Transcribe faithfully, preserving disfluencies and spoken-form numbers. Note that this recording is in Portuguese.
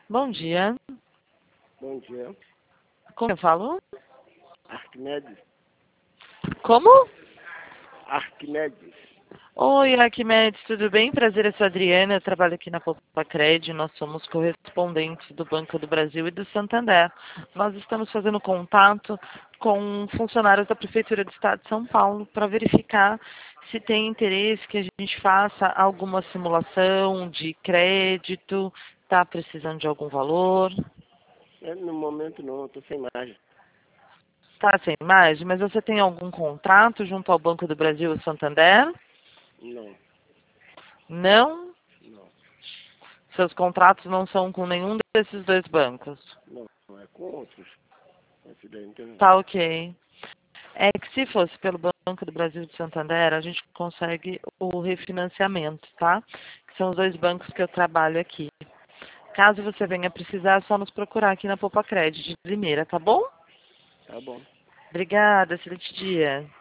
Bom dia. Bom dia. Como eu falo? Arquimedes. Como? Arquimedes. Oi, Arquimedes, tudo bem? Prazer, eu sou a Adriana, eu trabalho aqui na Popacred, nós somos correspondentes do Banco do Brasil e do Santander. Nós estamos fazendo contato com funcionários da Prefeitura do Estado de São Paulo para verificar se tem interesse que a gente faça alguma simulação de crédito, está precisando de algum valor. É, no momento não, eu tô sem margem. Tá sem margem, mas você tem algum contrato junto ao Banco do Brasil e Santander? Não, Não? não, Seus contratos não são com nenhum desses dois bancos? não, não é com outros. Esse daí não tem. Tá ok. É que se fosse pelo Banco do Brasil e de Santander, a gente consegue o refinanciamento, tá? Que são os dois bancos que eu trabalho aqui. Caso você venha precisar, é só nos procurar aqui na Popacred de Limeira, tá bom? Tá bom. Obrigada, excelente dia.